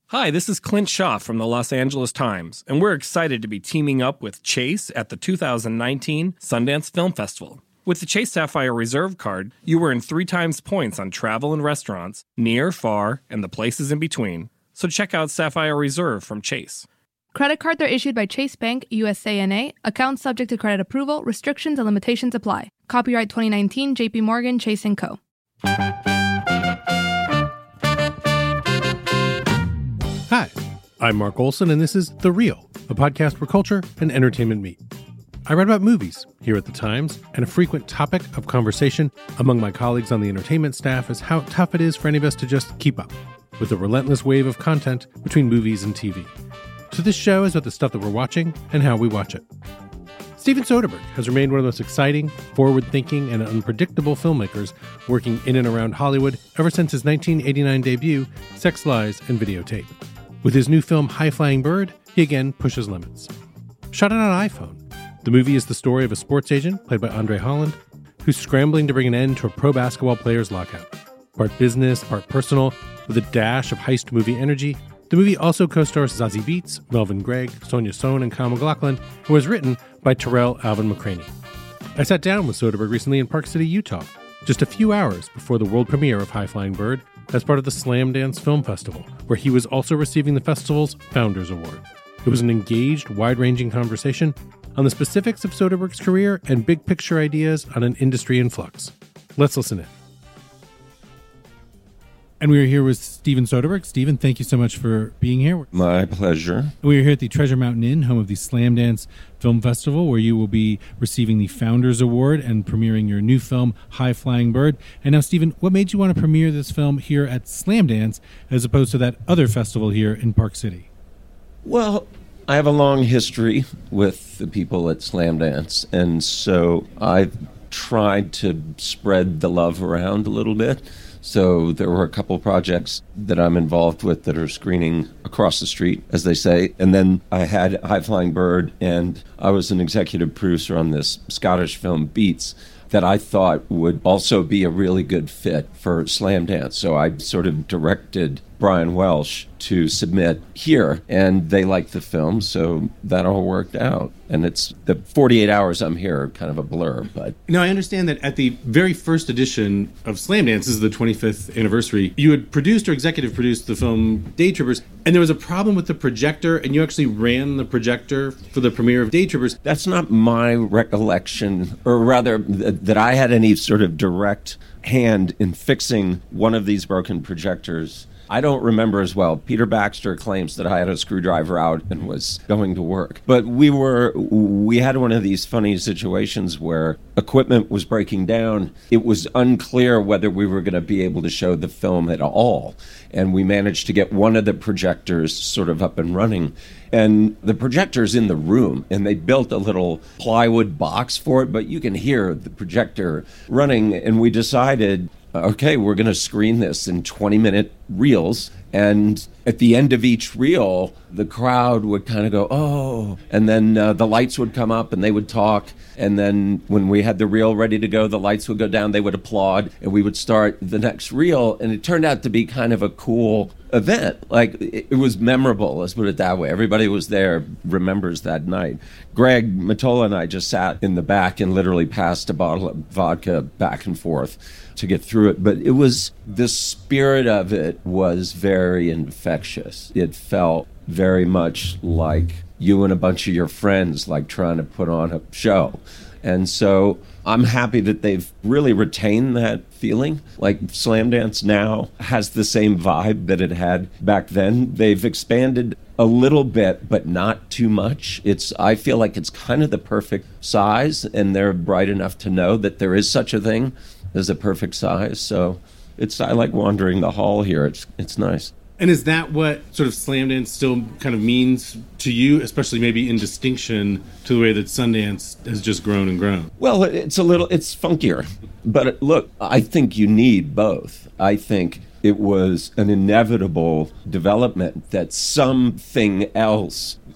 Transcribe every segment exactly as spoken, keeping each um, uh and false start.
Hi, this is Clint Shaw from the Los Angeles Times, and we're excited to be teaming up with Chase at the two thousand nineteen Sundance Film Festival. With the Chase Sapphire Reserve card, you earn three times points on travel and restaurants, near, far, and the places in between. So check out Sapphire Reserve from Chase. Credit cards are issued by Chase Bank, U S A N A. Accounts subject to credit approval. Restrictions and limitations apply. Copyright twenty nineteen, J P Morgan, Chase and Co. Hi, I'm Mark Olson, and this is The Real, a podcast where culture and entertainment meet. I write about movies here at The Times, and a frequent topic of conversation among my colleagues on the entertainment staff is how tough it is for any of us to just keep up with the relentless wave of content between movies and T V. So this show is about the stuff that we're watching and how we watch it. Steven Soderbergh has remained one of the most exciting, forward-thinking, and unpredictable filmmakers working in and around Hollywood ever since his nineteen eighty-nine debut, Sex, Lies, and Videotape. With his new film, High Flying Bird, he again pushes limits. Shot on an iPhone, the movie is the story of a sports agent, played by Andre Holland, who's scrambling to bring an end to a pro basketball player's lockout. Part business, part personal, with a dash of heist movie energy, the movie also co-stars Zazie Beetz, Melvin Gregg, Sonia Sohn, and Kyle MacLachlan, and was written by Terrell Alvin McCraney. I sat down with Soderbergh recently in Park City, Utah, just a few hours before the world premiere of High Flying Bird, as part of the Slamdance Film Festival, where he was also receiving the festival's Founders Award. It was an engaged, wide-ranging conversation on the specifics of Soderbergh's career and big-picture ideas on an industry in flux. Let's listen in. And we are here with Steven Soderbergh. Steven, thank you so much for being here. My pleasure. We are here at the Treasure Mountain Inn, home of the Slamdance Film Festival, where you will be receiving the Founders Award and premiering your new film, High Flying Bird. And now, Steven, what made you want to premiere this film here at Slamdance as opposed to that other festival here in Park City? Well, I have a long history with the people at Slamdance, and so I've tried to spread the love around a little bit. So there were a couple projects that I'm involved with that are screening across the street, as they say. And then I had High Flying Bird, and I was an executive producer on this Scottish film, Beats, that I thought would also be a really good fit for Slamdance. So I sort of directed Brian Welsh to submit here, and they liked the film, so that all worked out. And it's the forty-eight hours I'm here are kind of a blur. But now, I understand that at the very first edition of Slamdance, this is the twenty-fifth anniversary, you had produced or executive produced the film Day Trippers, and there was a problem with the projector, and you actually ran the projector for the premiere of Day Trippers. That's not my recollection, or rather, th- that I had any sort of direct hand in fixing one of these broken projectors. I don't remember as well. Peter Baxter claims that I had a screwdriver out and was going to work. But we were, we had one of these funny situations where equipment was breaking down. It was unclear whether we were going to be able to show the film at all. And we managed to get one of the projectors sort of up and running. And the projector's in the room, and they built a little plywood box for it, but you can hear the projector running. And we decided, okay, we're going to screen this in twenty-minute reels, and at the end of each reel, the crowd would kind of go, oh, and then uh, the lights would come up and they would talk, and then when we had the reel ready to go, the lights would go down, they would applaud, and we would start the next reel, and it turned out to be kind of a cool event. Like, it, it was memorable, let's put it that way. Everybody was there, remembers that night. Greg Mottola and I just sat in the back and literally passed a bottle of vodka back and forth to get through it. But it was, the spirit of it was very infectious. It felt very much like you and a bunch of your friends, like trying to put on a show. And so I'm happy that they've really retained that feeling. Like, Slamdance now has the same vibe that it had back then. They've expanded a little bit, but not too much. It's, I feel like it's kind of the perfect size, and they're bright enough to know that there is such a thing as a perfect size. So it's, I like wandering the hall here. It's it's nice. And is that what sort of Slamdance still kind of means to you, especially maybe in distinction to the way that Sundance has just grown and grown? Well, it's a little, it's funkier. But look, I think you need both. I think it was an inevitable development that something else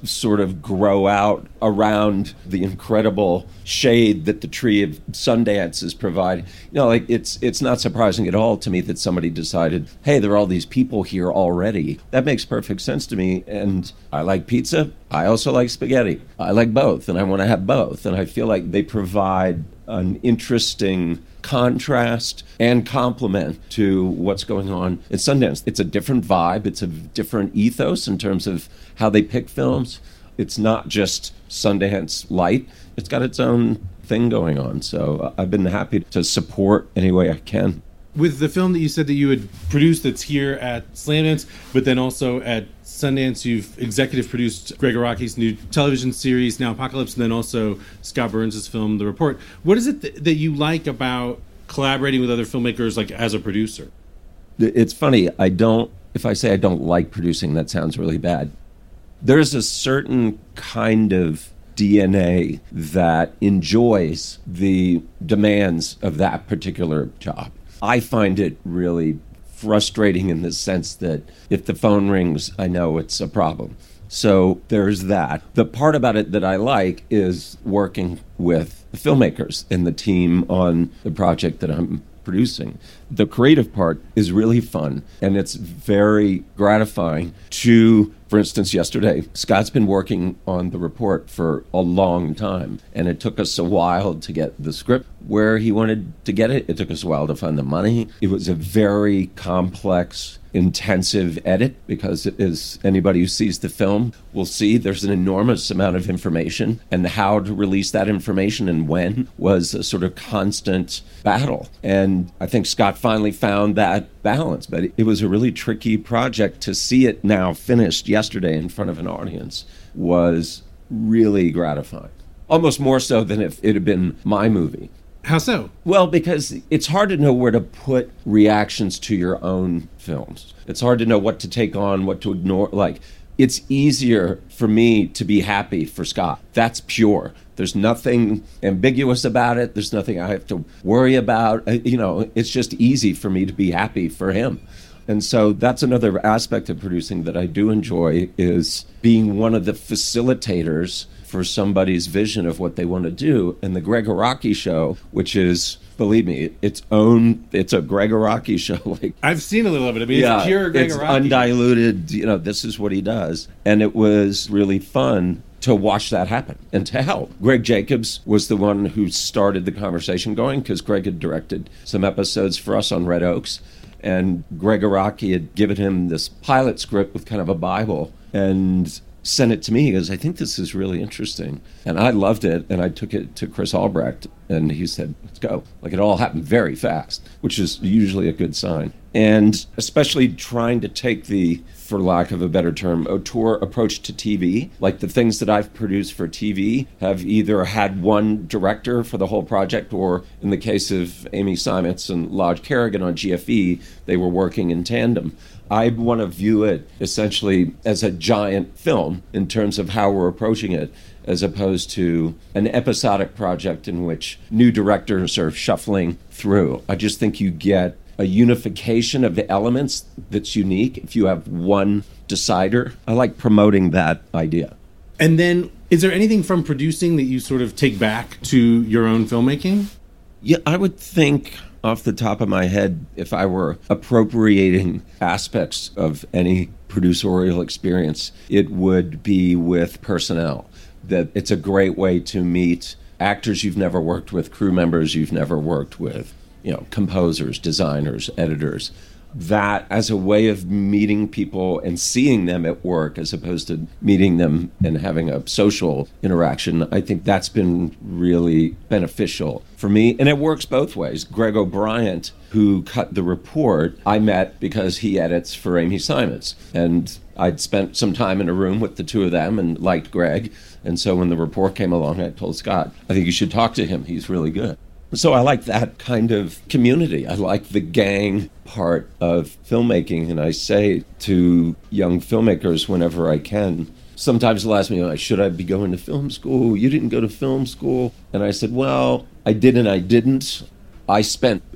sort of grow out around the incredible shade that the tree of Sundance is providing. You know, like it's it's not surprising at all to me that somebody decided, hey, there are all these people here already. That makes perfect sense to me. And I like pizza. I also like spaghetti. I like both, and I want to have both. And I feel like they provide an interesting contrast and complement to what's going on at Sundance. It's a different vibe. It's a different ethos in terms of how they pick films. It's not just Sundance light. It's got its own thing going on. So I've been happy to support any way I can. With the film that you said that you had produced that's here at Slamdance, but then also at Sundance, you've executive produced Gregg Araki's new television series, Now Apocalypse, and then also Scott Burns' film, The Report. What is it th- that you like about collaborating with other filmmakers, like as a producer? It's funny. I don't, if I say I don't like producing, that sounds really bad. There's a certain kind of D N A that enjoys the demands of that particular job. I find it really frustrating in the sense that if the phone rings, I know it's a problem. So there's that. The part about it that I like is working with the filmmakers and the team on the project that I'm producing. The creative part is really fun, and it's very gratifying to, for instance, yesterday, Scott's been working on The Report for a long time, and it took us a while to get the script where he wanted to get it. It took us a while to find the money. It was a very complex, intensive edit, because it is, anybody who sees the film will see there's an enormous amount of information, and how to release that information and when was a sort of constant battle. And I think Scott finally found that balance, but it was a really tricky project. To see it now finished yesterday in front of an audience was really gratifying. Almost more so than if it had been my movie. How so? Well, because it's hard to know where to put reactions to your own films. It's hard to know what to take on, what to ignore. Like, it's easier for me to be happy for Scott. That's pure. There's nothing ambiguous about it. There's nothing I have to worry about. You know, it's just easy for me to be happy for him. And so that's another aspect of producing that I do enjoy, is being one of the facilitators for somebody's vision of what they want to do. And the Gregg Araki show, which is, believe me, its own, it's a Gregg Araki show. Like, I've seen a little of it. I mean, yeah, it's pure Gregg it's Araki. Undiluted, you know, this is what he does. And it was really fun to watch that happen and to help. Greg Jacobs was the one who started the conversation going, because Greg had directed some episodes for us on Red Oaks. And Gregg Araki had given him this pilot script with kind of a Bible and sent it to me. He goes, I think this is really interesting. And I loved it, and I took it to Chris Albrecht, and he said, let's go. Like, it all happened very fast, which is usually a good sign. And especially trying to take the, for lack of a better term, auteur approach to T V. Like, the things that I've produced for T V have either had one director for the whole project, or in the case of Amy Simons and Lodge Kerrigan on G F E, they were working in tandem. I want to view it essentially as a giant film in terms of how we're approaching it, as opposed to an episodic project in which new directors are shuffling through. I just think you get a unification of the elements that's unique if you have one decider. I like promoting that idea. And then, is there anything from producing that you sort of take back to your own filmmaking? Yeah, I would think off the top of my head, if I were appropriating aspects of any producerial experience, it would be with personnel. That it's a great way to meet actors you've never worked with, crew members you've never worked with, you know, composers, designers, editors. That as a way of meeting people and seeing them at work, as opposed to meeting them and having a social interaction, I think that's been really beneficial for me. And it works both ways. Greg O'Brien, who cut The Report, I met because he edits for Amy Simons. And I'd spent some time in a room with the two of them and liked Greg. And so when The Report came along, I told Scott, I think you should talk to him. He's really good. So I like that kind of community. I like the gang part of filmmaking. And I say to young filmmakers whenever I can, sometimes they'll ask me, should I be going to film school? You didn't go to film school. And I said, well, I did and I didn't. I spent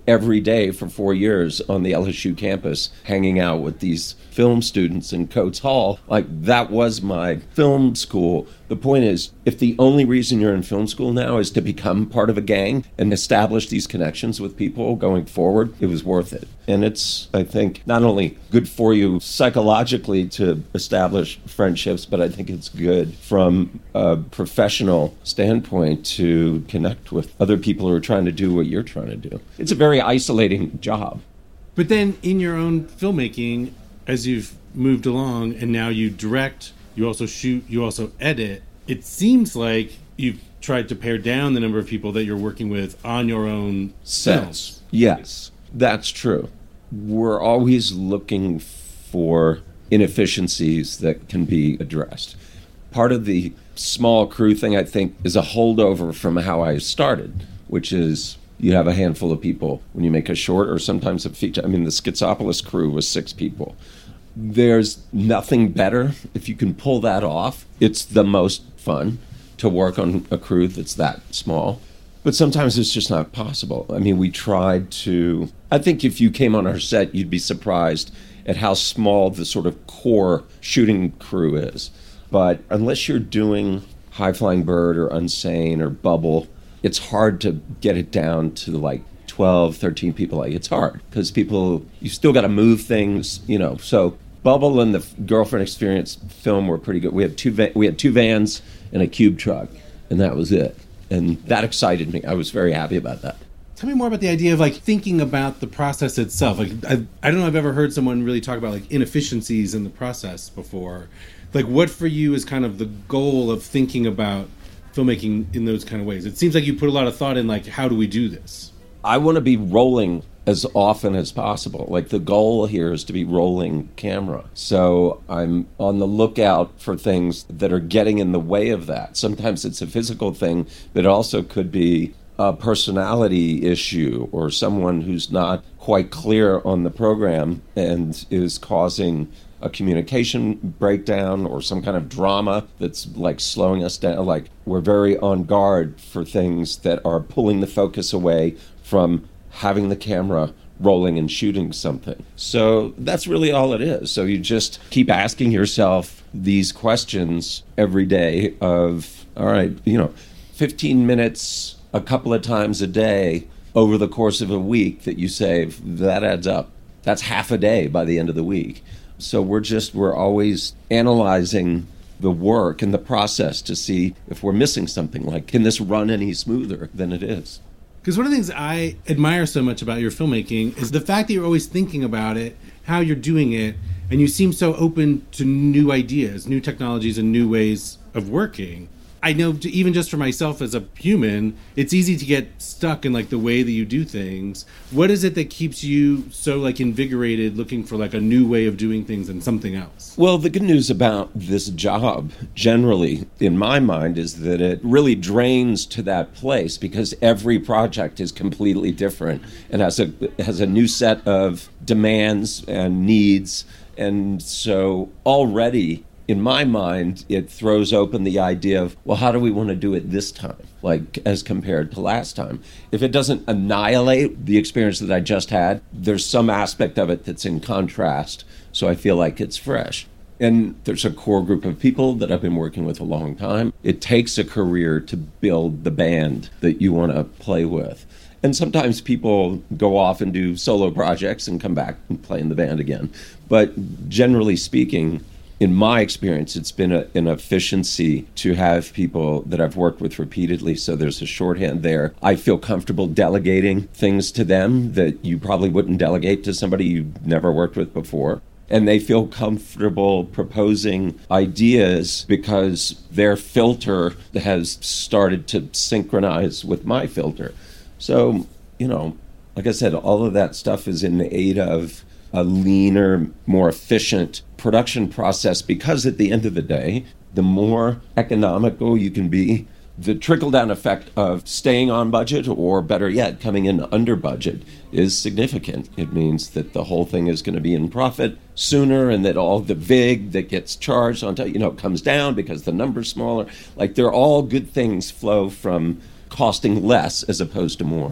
every day for four years on the L S U campus, hanging out with these film students in Coates Hall. Like, that was my film school. The point is, if the only reason you're in film school now is to become part of a gang and establish these connections with people going forward, it was worth it. And it's, I think, not only good for you psychologically to establish friendships, but I think it's good from a professional standpoint to connect with other people who are trying to do what you're trying to do. It's a very isolating job. But then in your own filmmaking, as you've moved along and now you direct, you also shoot, you also edit, it seems like you've tried to pare down the number of people that you're working with on your own sets. Yes, that's true. We're always looking for inefficiencies that can be addressed. Part of the small crew thing, I think, is a holdover from how I started, which is you have a handful of people when you make a short or sometimes a feature. I mean, the Schizopolis crew was six people. There's nothing better. If you can pull that off, it's the most fun to work on a crew that's that small. But sometimes it's just not possible. I mean, we tried to... I think if you came on our set, you'd be surprised at how small the sort of core shooting crew is. But unless you're doing High Flying Bird or Unsane or Bubble, it's hard to get it down to like twelve, thirteen people. Like, it's hard because people, you still got to move things, you know. So Bubble and the Girlfriend Experience film were pretty good. We had two va- we had two vans and a cube truck, and that was it. And that excited me. I was very happy about that. Tell me more about the idea of like thinking about the process itself. Like, I, I don't know if I've ever heard someone really talk about like inefficiencies in the process before. Like, what for you is kind of the goal of thinking about filmmaking in those kind of ways? It seems like you put a lot of thought in like, how do we do this? I want to be rolling as often as possible. Like, the goal here is to be rolling camera. So I'm on the lookout for things that are getting in the way of that. Sometimes it's a physical thing, but it also could be a personality issue or someone who's not quite clear on the program and is causing a communication breakdown or some kind of drama that's like slowing us down. Like, we're very on guard for things that are pulling the focus away from having the camera rolling and shooting something. So that's really all it is. So you just keep asking yourself these questions every day of, all right, you know, fifteen minutes a couple of times a day over the course of a week that you save, that adds up. That's half a day by the end of the week. So we're just, we're always analyzing the work and the process to see if we're missing something. Like, can this run any smoother than it is? Because one of the things I admire so much about your filmmaking is the fact that you're always thinking about it, how you're doing it, and you seem so open to new ideas, new technologies, and new ways of working. I know, even just for myself as a human, it's easy to get stuck in like the way that you do things. What is it that keeps you so like invigorated, looking for like a new way of doing things and something else? Well, the good news about this job, generally, in my mind, is that it really drains to that place because every project is completely different and has a has a new set of demands and needs. And so already, in my mind, it throws open the idea of, well, how do we want to do it this time, like as compared to last time? If it doesn't annihilate the experience that I just had, there's some aspect of it that's in contrast, so I feel like it's fresh. And there's a core group of people that I've been working with a long time. It takes a career to build the band that you want to play with. And sometimes people go off and do solo projects and come back and play in the band again. But generally speaking, in my experience, it's been a, an efficiency to have people that I've worked with repeatedly, so there's a shorthand there. I feel comfortable delegating things to them that you probably wouldn't delegate to somebody you've never worked with before. And they feel comfortable proposing ideas because their filter has started to synchronize with my filter. So, you know, like I said, all of that stuff is in aid of a leaner, more efficient production process, because at the end of the day, the more economical you can be, the trickle-down effect of staying on budget, or better yet, coming in under budget, is significant. It means that the whole thing is going to be in profit sooner, and that all the vig that gets charged on, you know, comes down because the number's smaller. Like, they're all good things flow from costing less as opposed to more.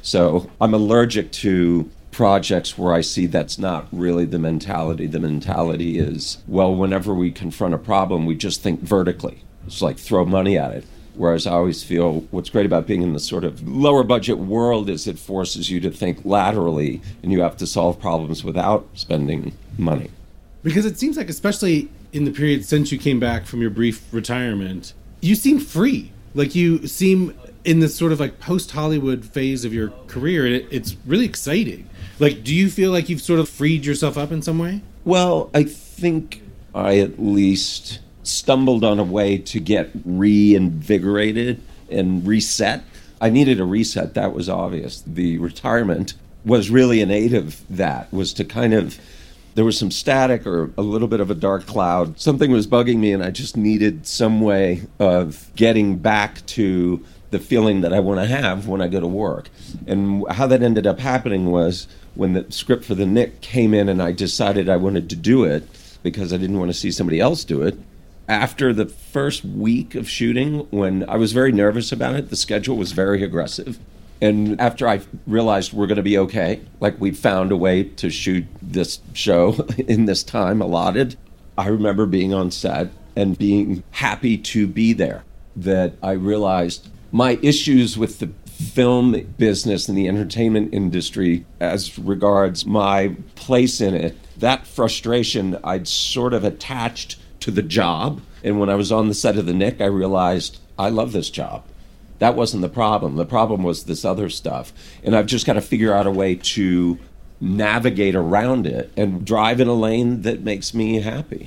So I'm allergic to projects where I see that's not really the mentality. The mentality is, well, whenever we confront a problem, we just think vertically. It's like throw money at it. Whereas I always feel what's great about being in the sort of lower budget world is it forces you to think laterally, and you have to solve problems without spending money. Because it seems like, especially in the period since you came back from your brief retirement, you seem free. Like you seem in this sort of like post-Hollywood phase of your career, and it, it's really exciting. Like, do you feel like you've sort of freed yourself up in some way? Well, I think I at least stumbled on a way to get reinvigorated and reset. I needed a reset, that was obvious. The retirement was really an aid of that, was to kind of, there was some static or a little bit of a dark cloud. Something was bugging me, and I just needed some way of getting back to the feeling that I want to have when I go to work. And how that ended up happening was when the script for The Knick came in and I decided I wanted to do it because I didn't want to see somebody else do it. After the first week of shooting, when I was very nervous about it, the schedule was very aggressive. And after I realized we're going to be okay, like we found a way to shoot this show in this time allotted, I remember being on set and being happy to be there. That I realized my issues with the film business and the entertainment industry as regards my place in it, that frustration I'd sort of attached to the job. And when I was on the set of The Knick, I realized I love this job. That wasn't the problem. The problem was this other stuff. And I've just got to figure out a way to navigate around it and drive in a lane that makes me happy.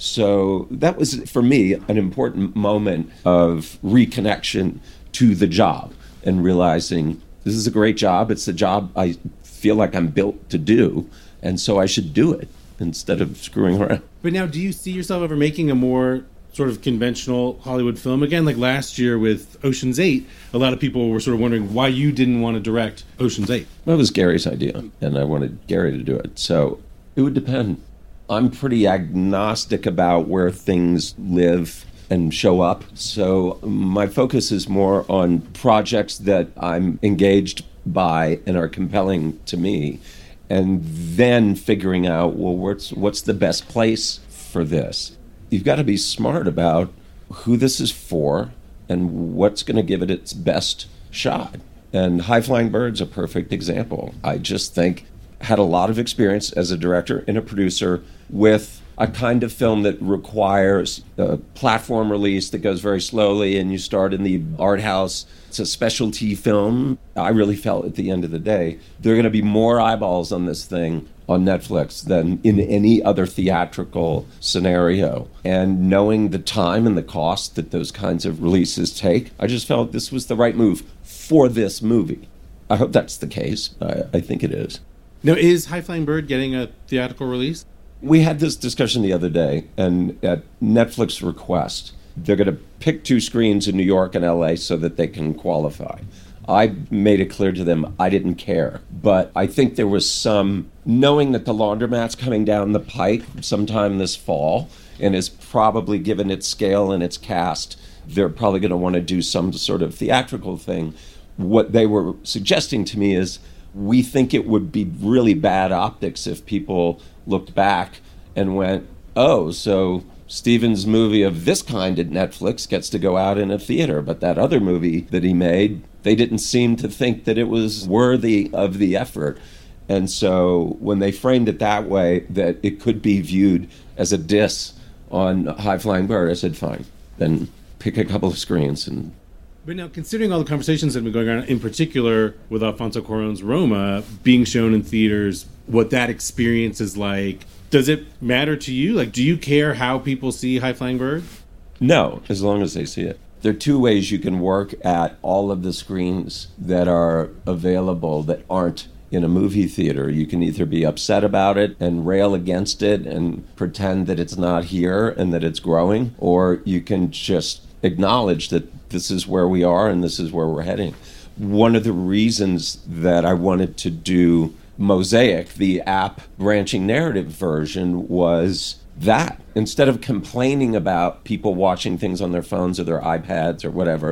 So that was, for me, an important moment of reconnection to the job and realizing this is a great job. It's a job I feel like I'm built to do, and so I should do it instead of screwing around. But now, do you see yourself ever making a more sort of conventional Hollywood film again? Like last year with Ocean's Eight, a lot of people were sort of wondering why you didn't want to direct Ocean's Eight. That was Gary's idea, and I wanted Gary to do it. So it would depend. I'm pretty agnostic about where things live and show up. So my focus is more on projects that I'm engaged by and are compelling to me, and then figuring out, well, what's what's the best place for this? You've got to be smart about who this is for and what's going to give it its best shot. And High Flying Bird's a perfect example. I just think had a lot of experience as a director and a producer with a kind of film that requires a platform release that goes very slowly and you start in the art house. It's a specialty film. I really felt at the end of the day, there are going to be more eyeballs on this thing on Netflix than in any other theatrical scenario. And knowing the time and the cost that those kinds of releases take, I just felt this was the right move for this movie. I hope that's the case. I, I think it is. Now, is High Flying Bird getting a theatrical release? We had this discussion the other day, and at Netflix request, they're going to pick two screens in New York and L A so that they can qualify. I made it clear to them I didn't care, but I think there was some, knowing that The Laundromat's coming down the pike sometime this fall, and is probably, given its scale and its cast, they're probably going to want to do some sort of theatrical thing. What they were suggesting to me is, we think it would be really bad optics if people looked back and went, oh, so Steven's movie of this kind at Netflix gets to go out in a theater, but that other movie that he made, they didn't seem to think that it was worthy of the effort. And so when they framed it that way, that it could be viewed as a diss on High Flying Bird, I said, fine, then pick a couple of screens. And But now, considering all the conversations that have been going on, in particular with Alfonso Cuarón's Roma being shown in theaters, what that experience is like, does it matter to you? Like, do you care how people see High Flying Bird? No, as long as they see it. There are two ways you can work at all of the screens that are available that aren't in a movie theater. You can either be upset about it and rail against it and pretend that it's not here and that it's growing, or you can just acknowledge that this is where we are and this is where we're heading. One of the reasons that I wanted to do Mosaic, the app branching narrative version, was that instead of complaining about people watching things on their phones or their iPads or whatever,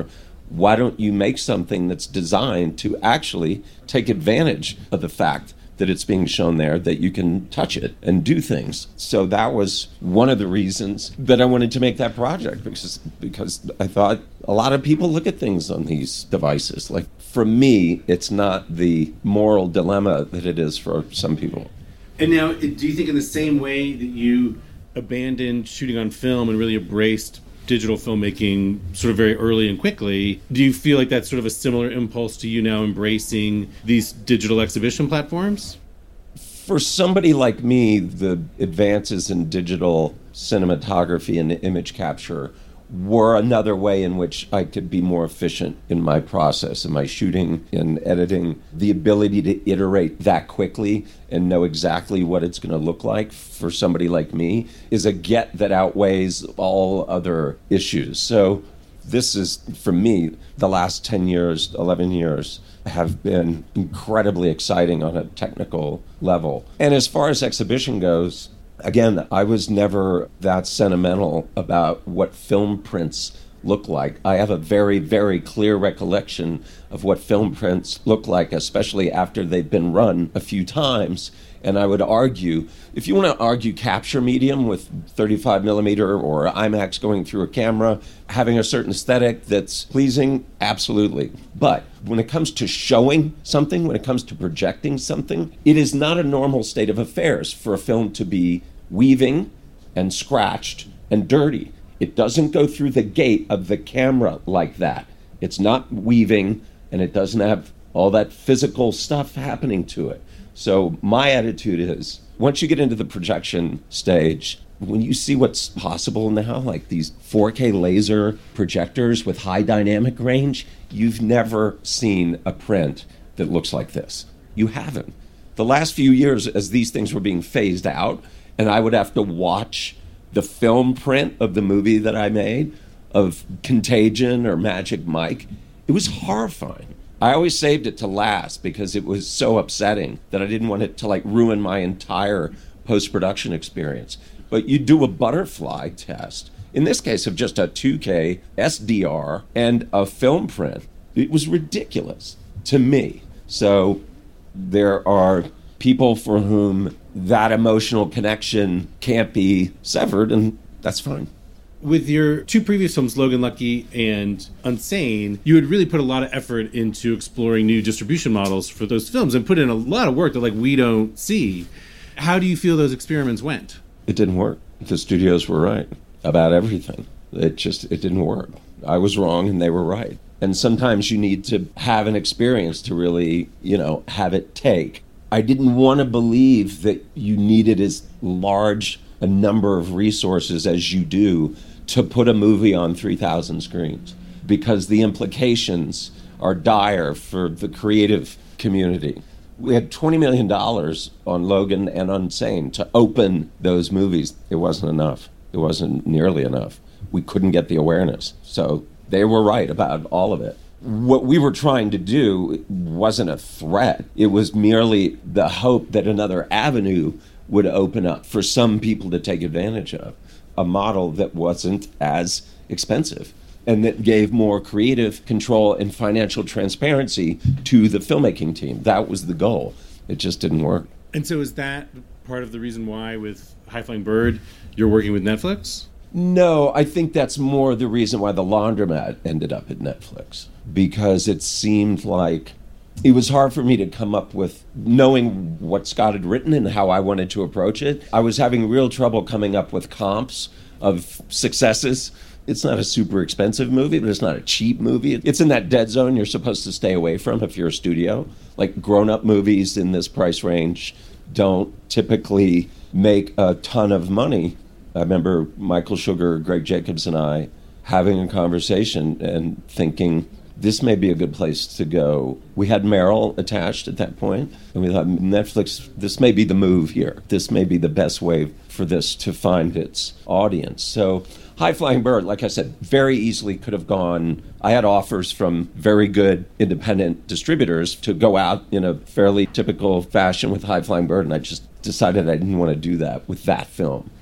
Why don't you make something that's designed to actually take advantage of the fact that it's being shown there, that you can touch it and do things? So that was one of the reasons that I wanted to make that project, because because I thought a lot of people look at things on these devices. Like, for me, it's not the moral dilemma that it is for some people. And now, do you think in the same way that you abandoned shooting on film and really embraced digital filmmaking sort of very early and quickly, do you feel like that's sort of a similar impulse to you now embracing these digital exhibition platforms? For somebody like me, the advances in digital cinematography and image capture were another way in which I could be more efficient in my process, in my shooting and editing. The ability to iterate that quickly and know exactly what it's going to look like for somebody like me is a get that outweighs all other issues. So this is, for me, the last ten years, eleven years, have been incredibly exciting on a technical level. And as far as exhibition goes, again, I was never that sentimental about what film prints look like. I have a very, very clear recollection of what film prints look like, especially after they've been run a few times. And I would argue, if you want to argue capture medium with thirty-five millimeter or IMAX going through a camera, having a certain aesthetic that's pleasing, absolutely. But when it comes to showing something, when it comes to projecting something, it is not a normal state of affairs for a film to be weaving and scratched and dirty. It doesn't go through the gate of the camera like that. It's not weaving, and it doesn't have all that physical stuff happening to it. So my attitude is, once you get into the projection stage, when you see what's possible now, like these four K laser projectors with high dynamic range, you've never seen a print that looks like this. You haven't. The last few years, as these things were being phased out, and I would have to watch the film print of the movie that I made, of Contagion or Magic Mike, it was horrifying. I always saved it to last because it was so upsetting that I didn't want it to like ruin my entire post-production experience. But you do a butterfly test, in this case of just a two K S D R and a film print. It was ridiculous to me. So there are people for whom that emotional connection can't be severed, and that's fine. With your two previous films, Logan Lucky and Unsane, you had really put a lot of effort into exploring new distribution models for those films and put in a lot of work that like we don't see. How do you feel those experiments went? It didn't work. The studios were right about everything. It just, it didn't work. I was wrong and they were right. And sometimes you need to have an experience to really, you know, have it take. I didn't want to believe that you needed as large a number of resources as you do to put a movie on three thousand screens, because the implications are dire for the creative community. We had twenty million dollars on Logan and Unsane to open those movies. It wasn't enough. It wasn't nearly enough. We couldn't get the awareness. So they were right about all of it. What we were trying to do wasn't a threat. It was merely the hope that another avenue would open up for some people to take advantage of, a model that wasn't as expensive and that gave more creative control and financial transparency to the filmmaking team. That was the goal. It just didn't work. And so is that part of the reason why with High Flying Bird you're working with Netflix? No, I think that's more the reason why The Laundromat ended up at Netflix, because it seemed like it was hard for me to come up with, knowing what Scott had written and how I wanted to approach it. I was having real trouble coming up with comps of successes. It's not a super expensive movie, but it's not a cheap movie. It's in that dead zone you're supposed to stay away from if you're a studio. Like, grown-up movies in this price range don't typically make a ton of money. I remember Michael Sugar, Greg Jacobs, and I having a conversation and thinking, this may be a good place to go. We had Meryl attached at that point, and we thought, Netflix, this may be the move here. This may be the best way for this to find its audience. So High Flying Bird, like I said, very easily could have gone. I had offers from very good independent distributors to go out in a fairly typical fashion with High Flying Bird, and I just decided I didn't want to do that with that film.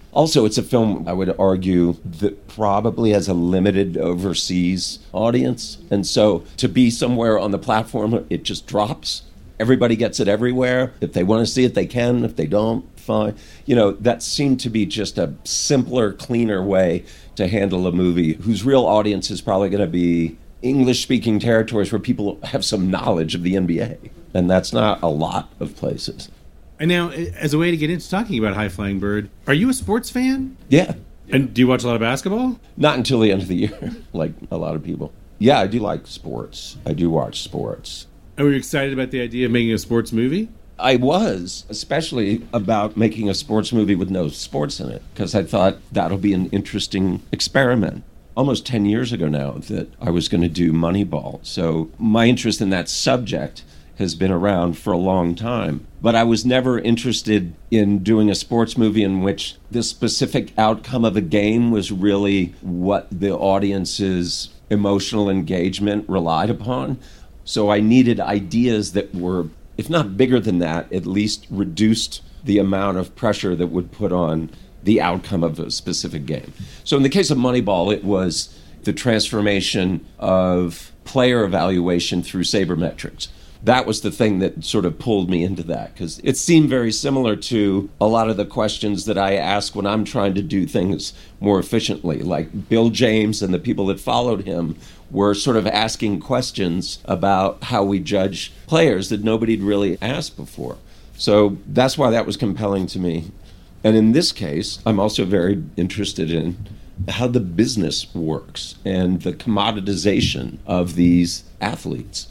Also, it's a film, I would argue, that probably has a limited overseas audience. And so to be somewhere on the platform, it just drops. Everybody gets it everywhere. If they want to see it, they can. If they don't, fine. You know, that seemed to be just a simpler, cleaner way to handle a movie whose real audience is probably going to be English-speaking territories where people have some knowledge of the N B A. And that's not a lot of places. And now, as a way to get into talking about High Flying Bird, are you a sports fan? Yeah. And do you watch a lot of basketball? Not until the end of the year, like a lot of people. Yeah, I do like sports. I do watch sports. And were you excited about the idea of making a sports movie? I was, especially about making a sports movie with no sports in it, because I thought that'll be an interesting experiment. Almost ten years ago now that I was going to do Moneyball. So my interest in that subject has been around for a long time. But I was never interested in doing a sports movie in which the specific outcome of a game was really what the audience's emotional engagement relied upon. So I needed ideas that were, if not bigger than that, at least reduced the amount of pressure that would put on the outcome of a specific game. So in the case of Moneyball, it was the transformation of player evaluation through sabermetrics. That was the thing that sort of pulled me into that, because it seemed very similar to a lot of the questions that I ask when I'm trying to do things more efficiently. Like Bill James and the people that followed him were sort of asking questions about how we judge players that nobody'd really asked before. So that's why that was compelling to me. And in this case, I'm also very interested in how the business works and the commoditization of these athletes.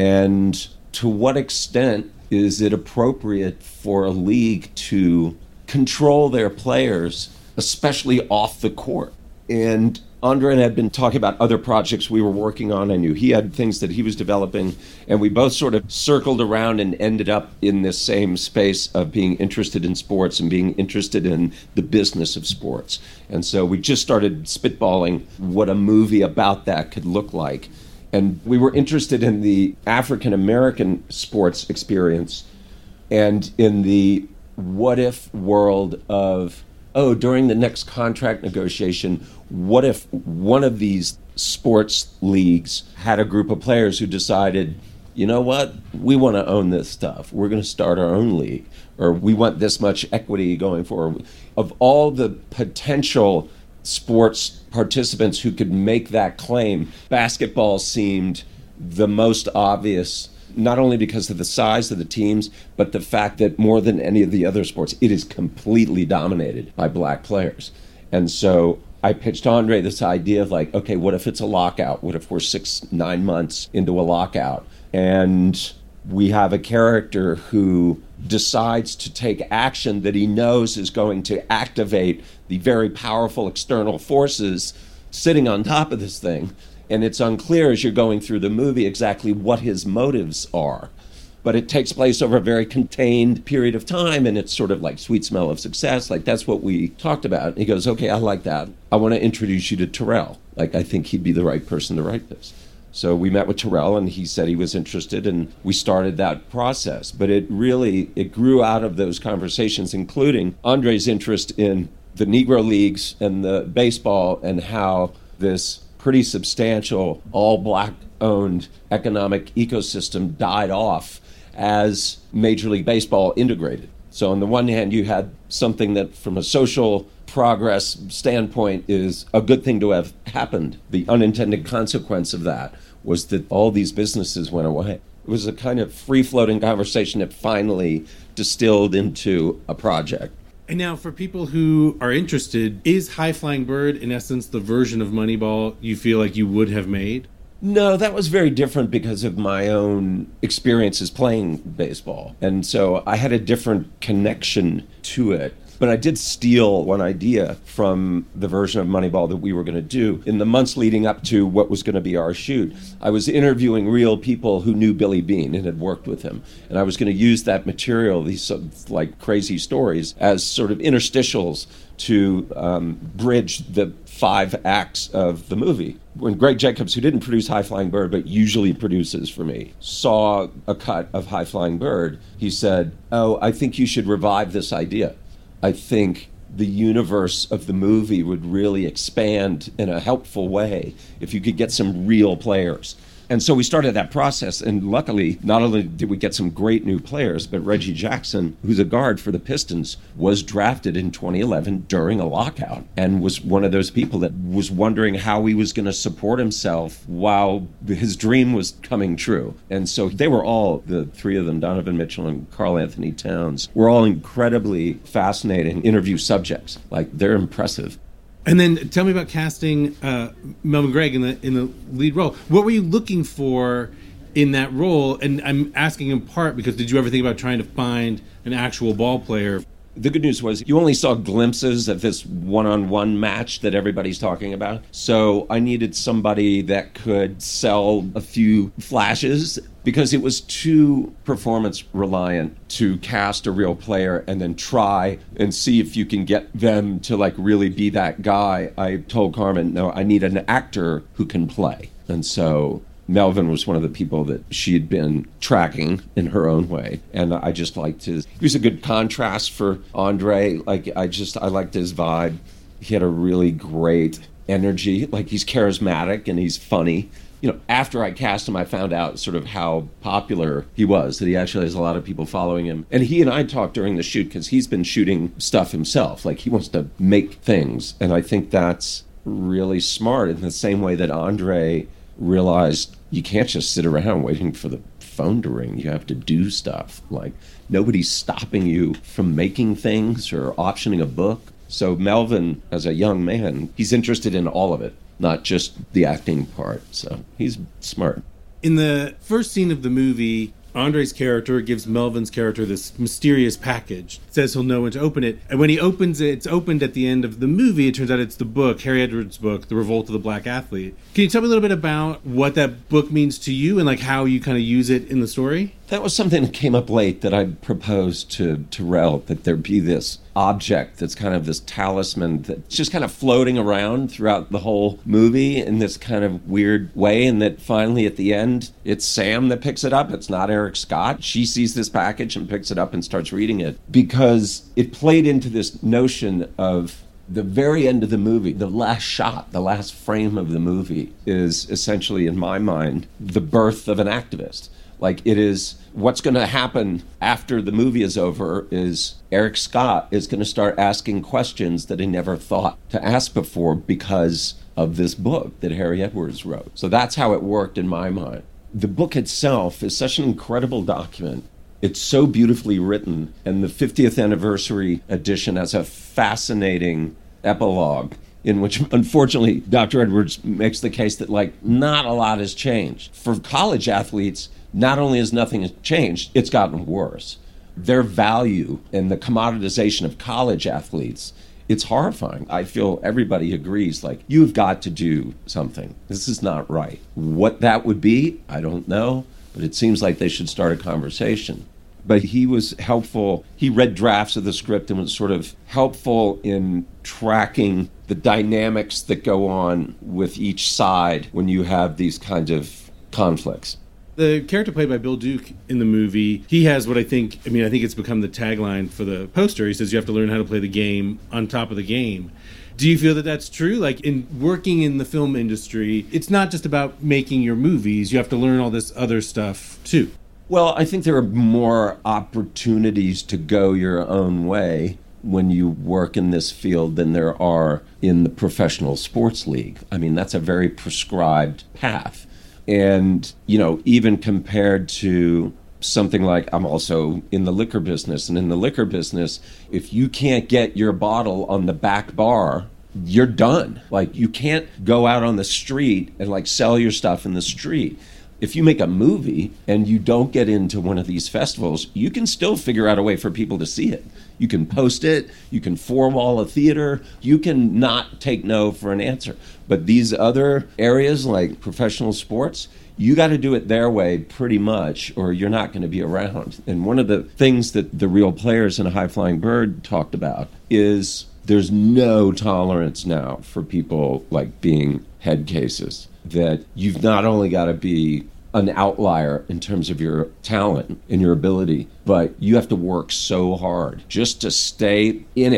And to what extent is it appropriate for a league to control their players, especially off the court? And Andre and I had been talking about other projects we were working on. I knew he had things that he was developing, and we both sort of circled around and ended up in this same space of being interested in sports and being interested in the business of sports. And so we just started spitballing what a movie about that could look like. And we were interested in the African-American sports experience and in the what-if world of, oh, during the next contract negotiation, what if one of these sports leagues had a group of players who decided, you know what, we want to own this stuff. We're going to start our own league, or we want this much equity going forward. Of all the potential sports participants who could make that claim, basketball seemed the most obvious, not only because of the size of the teams, but the fact that more than any of the other sports, it is completely dominated by black players. And so I pitched Andre this idea of like, okay, what if it's a lockout? What if we're six, nine months into a lockout? And we have a character who decides to take action that he knows is going to activate the very powerful external forces sitting on top of this thing. And it's unclear as you're going through the movie exactly what his motives are. But it takes place over a very contained period of time, and it's sort of like Sweet Smell of Success. Like, that's what we talked about. And he goes, okay, I like that. I want to introduce you to Terrell. Like, I think he'd be the right person to write this. So we met with Terrell, and he said he was interested, and we started that process. But it really, it grew out of those conversations, including Andre's interest in the Negro Leagues and the baseball and how this pretty substantial, all-black-owned economic ecosystem died off as Major League Baseball integrated. So on the one hand, you had something that from a social progress standpoint is a good thing to have happened. The unintended consequence of that was that all these businesses went away. It was a kind of free-floating conversation that finally distilled into a project. And now for people who are interested, is High Flying Bird, in essence, the version of Moneyball you feel like you would have made? No, that was very different because of my own experiences playing baseball. And so I had a different connection to it. But I did steal one idea from the version of Moneyball that we were going to do. In the months leading up to what was going to be our shoot, I was interviewing real people who knew Billy Beane and had worked with him. And I was going to use that material, these like crazy stories, as sort of interstitials to um, bridge the five acts of the movie. When Greg Jacobs, who didn't produce High Flying Bird, but usually produces for me, saw a cut of High Flying Bird, he said, oh, I think you should revive this idea. I think the universe of the movie would really expand in a helpful way if you could get some real players. And so we started that process, and luckily, not only did we get some great new players, but Reggie Jackson, who's a guard for the Pistons, was drafted in twenty eleven during a lockout and was one of those people that was wondering how he was going to support himself while his dream was coming true. And so they were all, the three of them, Donovan Mitchell and Karl Anthony Towns, were all incredibly fascinating interview subjects. Like, they're impressive. And then tell me about casting uh, Melvin Gregg in the in the lead role. What were you looking for in that role? And I'm asking in part because did you ever think about trying to find an actual ball player? The good news was you only saw glimpses of this one-on-one match that everybody's talking about. So I needed somebody that could sell a few flashes because it was too performance reliant to cast a real player and then try and see if you can get them to like really be that guy. I told Carmen, no, I need an actor who can play. And so Melvin was one of the people that she had been tracking in her own way. And I just liked his, he was a good contrast for Andre. Like, I just, I liked his vibe. He had a really great energy. Like, he's charismatic and he's funny. You know, after I cast him, I found out sort of how popular he was, that he actually has a lot of people following him. And he and I talked during the shoot because he's been shooting stuff himself. Like, he wants to make things. And I think that's really smart in the same way that Andre realized you can't just sit around waiting for the phone to ring. You have to do stuff. Like, nobody's stopping you from making things or optioning a book. So Melvin, as a young man, he's interested in all of it, not just the acting part. So he's smart. In the first scene of the movie, Andre's character gives Melvin's character this mysterious package. It says he'll know when to open it. And when he opens it, it's opened at the end of the movie. It turns out it's the book, Harry Edwards' book, The Revolt of the Black Athlete. Can you tell me a little bit about what that book means to you and like how you kind of use it in the story? That was something that came up late that I proposed to Terrell, that there be this object that's kind of this talisman that's just kind of floating around throughout the whole movie in this kind of weird way, and that finally at the end, it's Sam that picks it up. It's not Eric Scott. She sees this package and picks it up and starts reading it because it played into this notion of the very end of the movie, the last shot, the last frame of the movie is essentially, in my mind, the birth of an activist. Like, it is what's going to happen after the movie is over is Eric Scott is going to start asking questions that he never thought to ask before because of this book that Harry Edwards wrote. So that's how it worked in my mind. The book itself is such an incredible document. It's so beautifully written, and the fiftieth anniversary edition has a fascinating epilogue in which, unfortunately, Doctor Edwards makes the case that, like, not a lot has changed. For college athletes, not only has nothing changed, it's gotten worse. Their value and the commoditization of college athletes, it's horrifying. I feel everybody agrees, like, you've got to do something. This is not right. What that would be, I don't know, but it seems like they should start a conversation. But he was helpful. He read drafts of the script and was sort of helpful in tracking the dynamics that go on with each side when you have these kinds of conflicts. The character played by Bill Duke in the movie, he has what I think, I mean, I think it's become the tagline for the poster. He says you have to learn how to play the game on top of the game. Do you feel that that's true? Like, in working in the film industry, it's not just about making your movies. You have to learn all this other stuff, too. Well, I think there are more opportunities to go your own way when you work in this field than there are in the professional sports league. I mean, that's a very prescribed path. And, you know, even compared to something like, I'm also in the liquor business, and in the liquor business, if you can't get your bottle on the back bar, you're done. Like, you can't go out on the street and, like, sell your stuff in the street. If you make a movie and you don't get into one of these festivals, you can still figure out a way for people to see it. You can post it, you can four-wall a theater, you can not take no for an answer. But these other areas like professional sports, you got to do it their way pretty much, or you're not going to be around. And one of the things that the real players in A High Flying Bird talked about is there's no tolerance now for people like being head cases. That you've not only got to be an outlier in terms of your talent and your ability, but you have to work so hard just to stay in it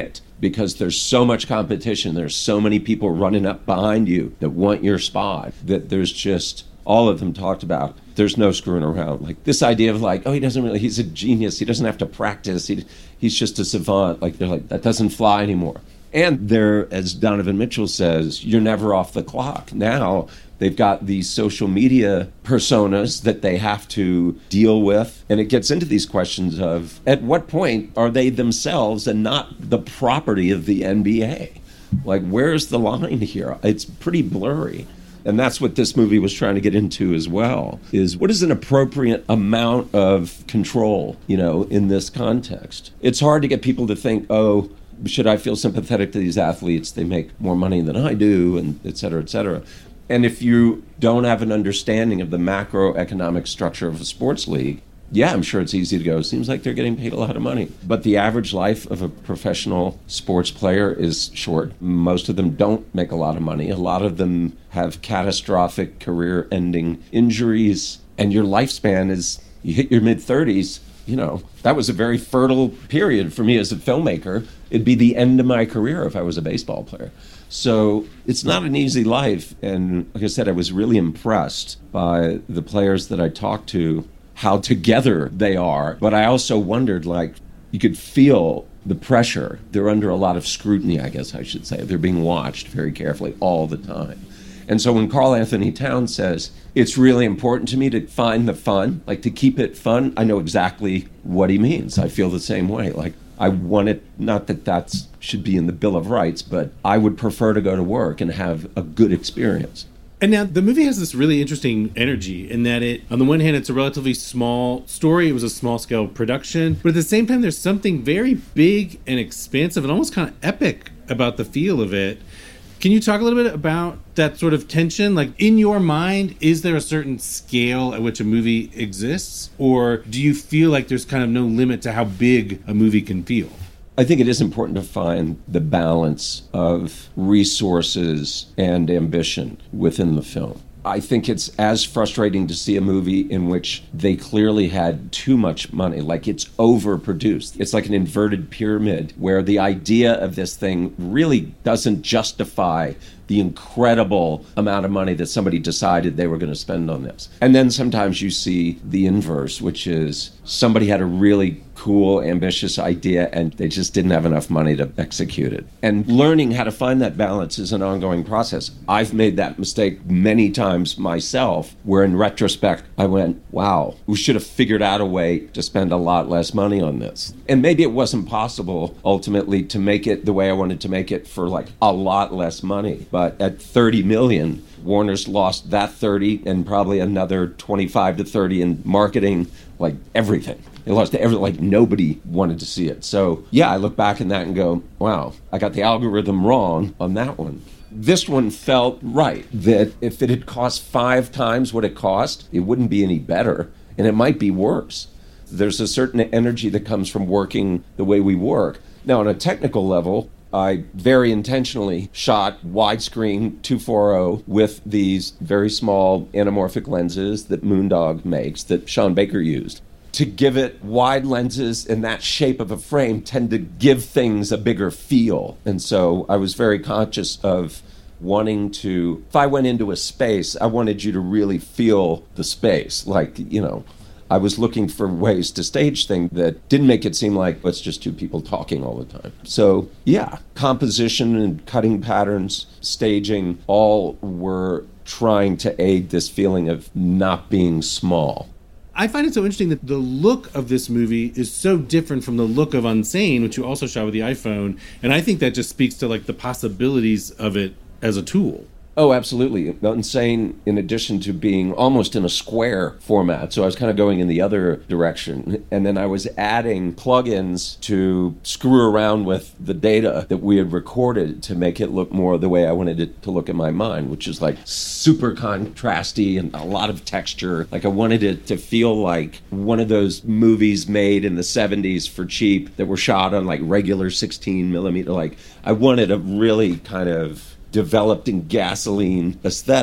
because there's so much competition. There's so many people running up behind you that want your spot that there's just, all of them talked about, there's no screwing around. Like this idea of like, oh, he doesn't really, he's a genius. He doesn't have to practice. He, he's just a savant. Like they're like, that doesn't fly anymore. And they're, as Donovan Mitchell says, you're never off the clock. Now they've got these social media personas that they have to deal with. And it gets into these questions of, at what point are they themselves and not the property of the N B A? Like, where's the line here? It's pretty blurry. And that's what this movie was trying to get into as well, is what is an appropriate amount of control, you know, in this context? It's hard to get people to think, oh, should I feel sympathetic to these athletes? They make more money than I do, and et cetera, et cetera. And if you don't have an understanding of the macroeconomic structure of a sports league, yeah, I'm sure it's easy to go, it seems like they're getting paid a lot of money. But the average life of a professional sports player is short. Most of them don't make a lot of money. A lot of them have catastrophic career-ending injuries. And your lifespan is, you hit your mid-thirties, you know, that was a very fertile period for me as a filmmaker. It'd be the end of my career if I was a baseball player. So it's not an easy life. And like I said, I was really impressed by the players that I talked to, how together they are. But I also wondered, like, you could feel the pressure. They're under a lot of scrutiny, I guess I should say. They're being watched very carefully all the time. And so when Karl Anthony Towns says, it's really important to me to find the fun, like to keep it fun, I know exactly what he means. I feel the same way. Like, I want it, not that that should be in the Bill of Rights, but I would prefer to go to work and have a good experience. And now the movie has this really interesting energy in that it, on the one hand, it's a relatively small story. It was a small scale production. But at the same time, there's something very big and expansive and almost kind of epic about the feel of it. Can you talk a little bit about that sort of tension? Like, in your mind, is there a certain scale at which a movie exists? Or do you feel like there's kind of no limit to how big a movie can feel? I think it is important to find the balance of resources and ambition within the film. I think it's as frustrating to see a movie in which they clearly had too much money, like it's overproduced. It's like an inverted pyramid where the idea of this thing really doesn't justify the incredible amount of money that somebody decided they were going to spend on this. And then sometimes you see the inverse, which is somebody had a really cool, ambitious idea and they just didn't have enough money to execute it. And learning how to find that balance is an ongoing process. I've made that mistake many times myself, where in retrospect, I went, wow, we should have figured out a way to spend a lot less money on this. And maybe it wasn't possible ultimately to make it the way I wanted to make it for like a lot less money. But at thirty million, Warner's lost that thirty and probably another twenty-five to thirty in marketing, like everything. They lost to everything, like nobody wanted to see it. So yeah, I look back in that and go, wow, I got the algorithm wrong on that one. This one felt right, that if it had cost five times what it cost, it wouldn't be any better, and it might be worse. There's a certain energy that comes from working the way we work. Now, on a technical level, I very intentionally shot widescreen two forty with these very small anamorphic lenses that Moondog makes, that Sean Baker used. To give it wide lenses in that shape of a frame tend to give things a bigger feel. And so I was very conscious of wanting to, if I went into a space, I wanted you to really feel the space. Like, you know, I was looking for ways to stage things that didn't make it seem like it's just two people talking all the time. So yeah, composition and cutting patterns, staging, all were trying to aid this feeling of not being small. I find it so interesting that the look of this movie is so different from the look of Unsane, which you also shot with the iPhone. And I think that just speaks to like the possibilities of it as a tool. Oh, absolutely. Unsane, in addition to being almost in a square format, so I was kind of going in the other direction. And then I was adding plugins to screw around with the data that we had recorded to make it look more the way I wanted it to look in my mind, which is like super contrasty and a lot of texture. Like I wanted it to feel like one of those movies made in the seventies for cheap that were shot on like regular sixteen millimeter. Like I wanted a really kind of developed in gasoline aesthetic.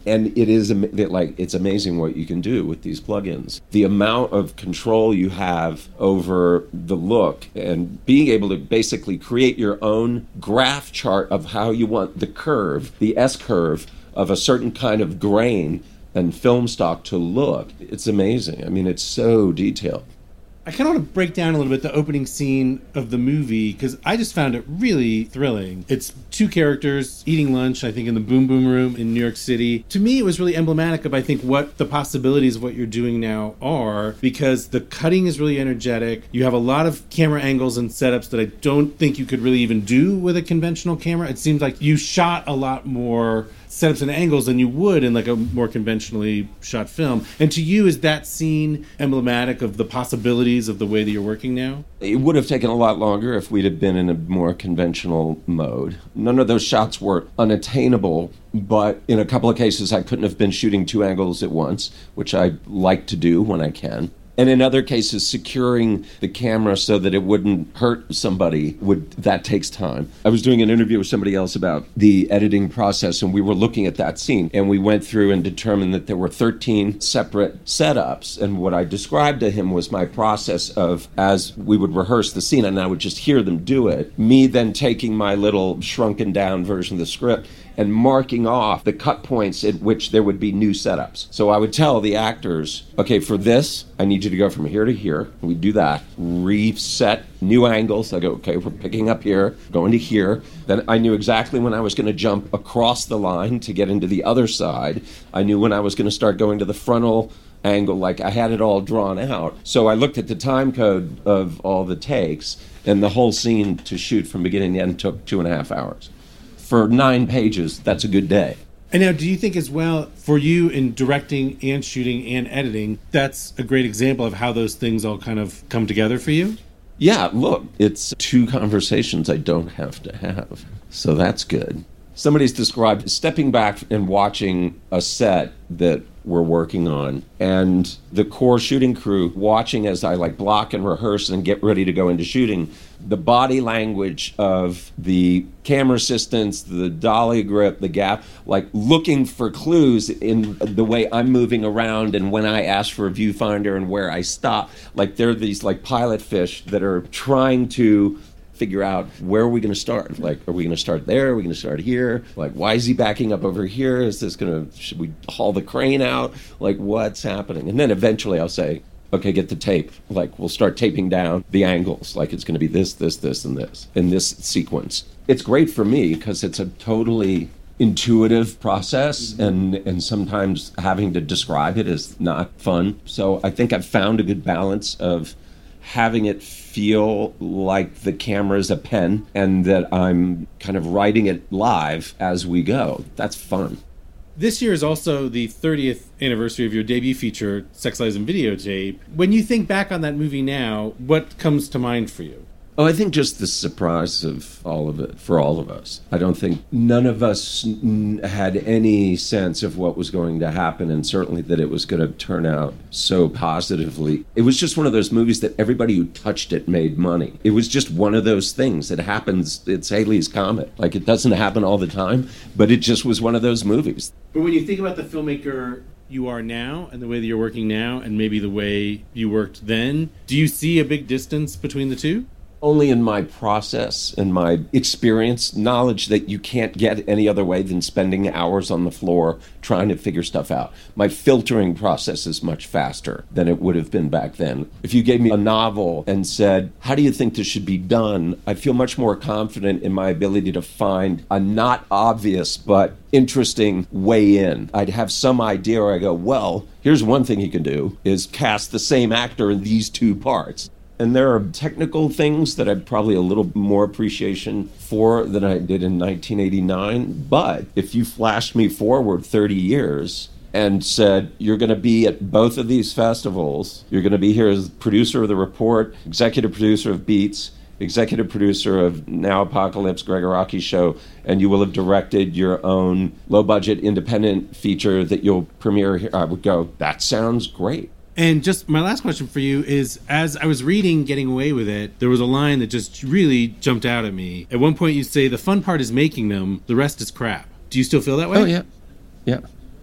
And it is like it's amazing what you can do with these plugins. The amount of control you have over the look and being able to basically create your own graph chart of how you want the curve, the S-curve of a certain kind of grain and film stock to look. It's amazing. I mean, it's so detailed. I kind of want to break down a little bit the opening scene of the movie because I just found it really thrilling. It's two characters eating lunch, I think, in the Boom Boom Room in New York City. To me, it was really emblematic of, I think, what the possibilities of what you're doing now are, because the cutting is really energetic. You have a lot of camera angles and setups that I don't think you could really even do with a conventional camera. It seems like you shot a lot more setups and angles than you would in like a more conventionally shot film. And to you, is that scene emblematic of the possibilities of the way that you're working now? It would have taken a lot longer if we'd have been in a more conventional mode. None of those shots were unattainable, but in a couple of cases I couldn't have been shooting two angles at once, which I like to do when I can. And in other cases, securing the camera so that it wouldn't hurt somebody, would that takes time. I was doing an interview with somebody else about the editing process, and we were looking at that scene, and we went through and determined that there were thirteen separate setups. And what I described to him was my process of, as we would rehearse the scene, and I would just hear them do it, me then taking my little shrunken down version of the script and marking off the cut points at which there would be new setups. So I would tell the actors, okay, for this, I need you to go from here to here. We'd do that, reset new angles. I go, okay, we're picking up here, going to here. Then I knew exactly when I was going to jump across the line to get into the other side. I knew when I was going to start going to the frontal angle, like I had it all drawn out. So I looked at the time code of all the takes, and the whole scene to shoot from beginning to end took two and a half hours. For nine pages, that's a good day. And now, do you think as well, for you in directing and shooting and editing, that's a great example of how those things all kind of come together for you? Yeah, look, it's two conversations I don't have to have. So that's good. Somebody's described stepping back and watching a set that we're working on, and the core shooting crew watching as I like block and rehearse and get ready to go into shooting. The body language of the camera assistants, the dolly grip, the gap, like looking for clues in the way I'm moving around and when I ask for a viewfinder and where I stop. Like they're these like pilot fish that are trying to figure out where are we going to start? Like, are we going to start there? Are we going to start here? Like, why is he backing up over here? Is this going to, should we haul the crane out? Like, what's happening? And then eventually I'll say, okay, get the tape. Like, we'll start taping down the angles. Like, it's going to be this, this, this, and this in this sequence. It's great for me because it's a totally intuitive process, mm-hmm. and and sometimes having to describe it is not fun. So I think I've found a good balance of having it feel like the camera is a pen and that I'm kind of writing it live as we go. That's fun. This year is also the thirtieth anniversary of your debut feature, Sex, Lies, and Videotape. When you think back on that movie now, what comes to mind for you? Oh, I think just the surprise of all of it for all of us. I don't think none of us n- had any sense of what was going to happen, and certainly that it was going to turn out so positively. It was just one of those movies that everybody who touched it made money. It was just one of those things that happens. It's Halley's Comet. Like, it doesn't happen all the time, but it just was one of those movies. But when you think about the filmmaker you are now and the way that you're working now and maybe the way you worked then, do you see a big distance between the two? Only in my process and my experience, knowledge that you can't get any other way than spending hours on the floor trying to figure stuff out. My filtering process is much faster than it would have been back then. If you gave me a novel and said, how do you think this should be done? I feel much more confident in my ability to find a not obvious but interesting way in. I'd have some idea where I go, well, here's one thing you can do is cast the same actor in these two parts. And there are technical things that I'd probably a little more appreciation for than I did in nineteen eighty-nine. But if you flashed me forward thirty years and said, you're going to be at both of these festivals, you're going to be here as producer of The Report, executive producer of Beats, executive producer of Now Apocalypse, Greg Araki Show, and you will have directed your own low-budget independent feature that you'll premiere here, I would go, that sounds great. And just my last question for you is, as I was reading Getting Away with It, there was a line that just really jumped out at me. At one point you say, the fun part is making them, the rest is crap. Do you still feel that way? Oh, yeah. Yeah.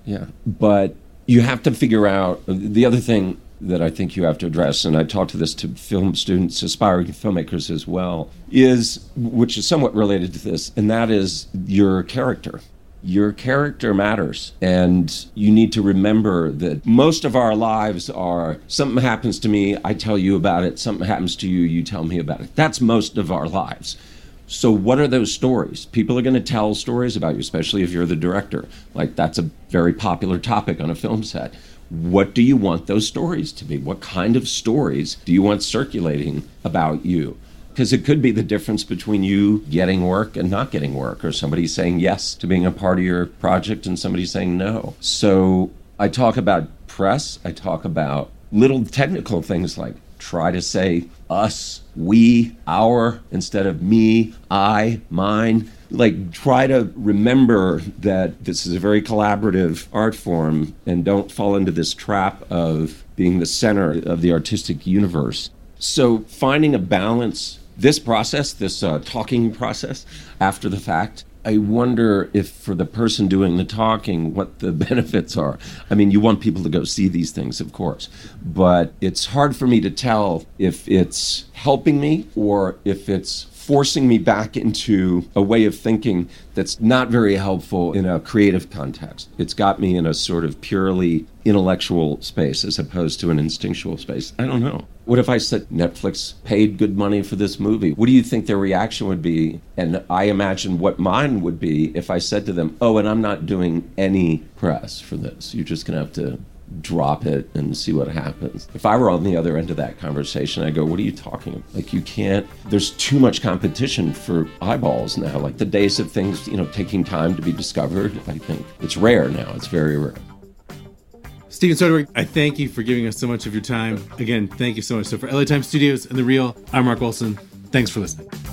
Yeah. But you have to figure out the other thing that I think you have to address, and I talk to this to film students, aspiring filmmakers as well, is, which is somewhat related to this, and that is your character. Your character matters, and you need to remember that most of our lives are something happens to me, I tell you about it, something happens to you, you tell me about it. That's most of our lives. So what are those stories? People are going to tell stories about you, especially if you're the director. Like, that's a very popular topic on a film set. What do you want those stories to be? What kind of stories do you want circulating about you? Because it could be the difference between you getting work and not getting work, or somebody saying yes to being a part of your project and somebody saying no. So I talk about press. I talk about little technical things like try to say us, we, our, instead of me, I, mine. Like, try to remember that this is a very collaborative art form, and don't fall into this trap of being the center of the artistic universe. So finding a balance, this process, this uh, talking process after the fact, I wonder if for the person doing the talking, what the benefits are. I mean, you want people to go see these things, of course, but it's hard for me to tell if it's helping me or if it's forcing me back into a way of thinking that's not very helpful in a creative context. It's got me in a sort of purely intellectual space as opposed to an instinctual space. I don't know. What if I said Netflix paid good money for this movie? What do you think their reaction would be? And I imagine what mine would be if I said to them, oh, and I'm not doing any press for this. You're just going to have to drop it and see what happens. If I were on the other end of that conversation, I'd go, what are you talking about? Like, you can't, there's too much competition for eyeballs now. Like, the days of things, you know, taking time to be discovered, I think it's rare now. It's very rare. Steven Soderbergh, I thank you for giving us so much of your time. Again, thank you so much. So for L A Times Studios and The Real, I'm Mark Olson. Thanks for listening.